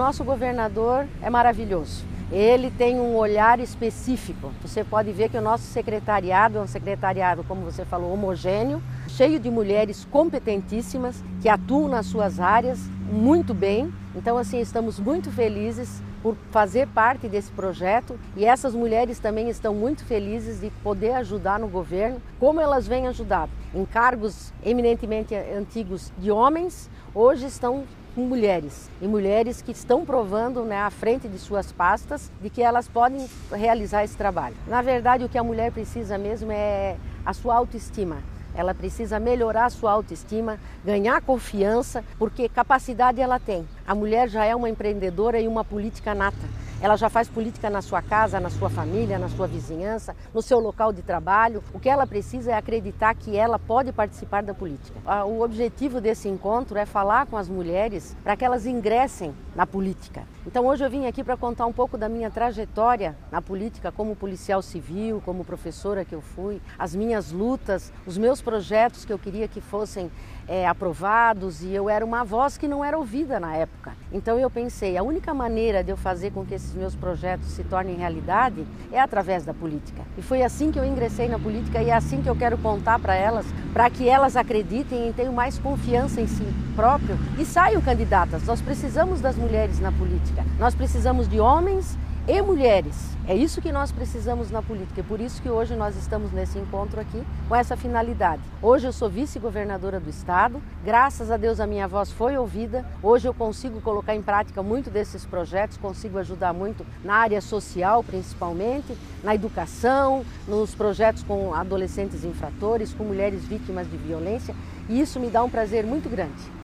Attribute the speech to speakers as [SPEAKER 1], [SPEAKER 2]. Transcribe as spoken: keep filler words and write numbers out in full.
[SPEAKER 1] Nosso governador é maravilhoso. Ele tem um olhar específico. Você pode ver que o nosso secretariado é um secretariado, como você falou, homogêneo, cheio de mulheres competentíssimas que atuam nas suas áreas muito bem. Então, assim, estamos muito felizes por fazer parte desse projeto e essas mulheres também estão muito felizes de poder ajudar no governo, como elas vêm ajudado. Em cargos eminentemente antigos de homens, hoje estão com mulheres, e mulheres que estão provando, né, à frente de suas pastas de que elas podem realizar esse trabalho. Na verdade, o que a mulher precisa mesmo é a sua autoestima. Ela precisa melhorar a sua autoestima, ganhar confiança, porque capacidade ela tem. A mulher já é uma empreendedora e uma política nata. Ela já faz política na sua casa, na sua família, na sua vizinhança, no seu local de trabalho. O que ela precisa é acreditar que ela pode participar da política. O objetivo desse encontro é falar com as mulheres para que elas ingressem na política. Então hoje eu vim aqui para contar um pouco da minha trajetória na política como policial civil, como professora que eu fui, as minhas lutas, os meus projetos que eu queria que fossem é, aprovados, e eu era uma voz que não era ouvida na época. Então eu pensei, a única maneira de eu fazer com que esses meus projetos se tornem realidade é através da política. E foi assim que eu ingressei na política e é assim que eu quero contar para elas, para que elas acreditem e tenham mais confiança em si próprio e saiam candidatas. Nós precisamos das mulheres na política, nós precisamos de homens e mulheres. É isso que nós precisamos na política, é por isso que hoje nós estamos nesse encontro aqui com essa finalidade. Hoje eu sou vice-governadora do estado, graças a Deus a minha voz foi ouvida, hoje eu consigo colocar em prática muito desses projetos, consigo ajudar muito na área social principalmente, na educação, nos projetos com adolescentes infratores, com mulheres vítimas de violência, e isso me dá um prazer muito grande.